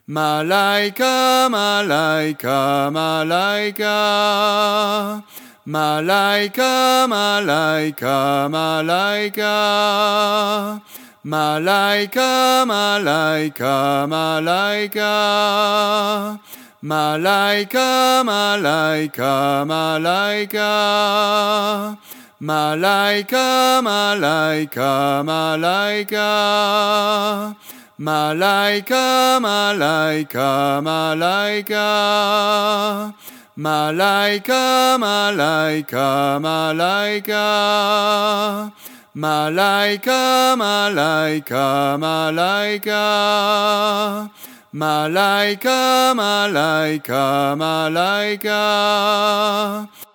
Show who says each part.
Speaker 1: Malaika, malaika, malaika. Malaika, malaika, malaika. Malaika, malaika, malaika. Malaika, malaika, malaika. Malaika, malaika, malaika. Malaika, malaika, malaika. Malaika, malaika, malaika. Malaika, malaika, malaika. Malaika, malaika, malaika.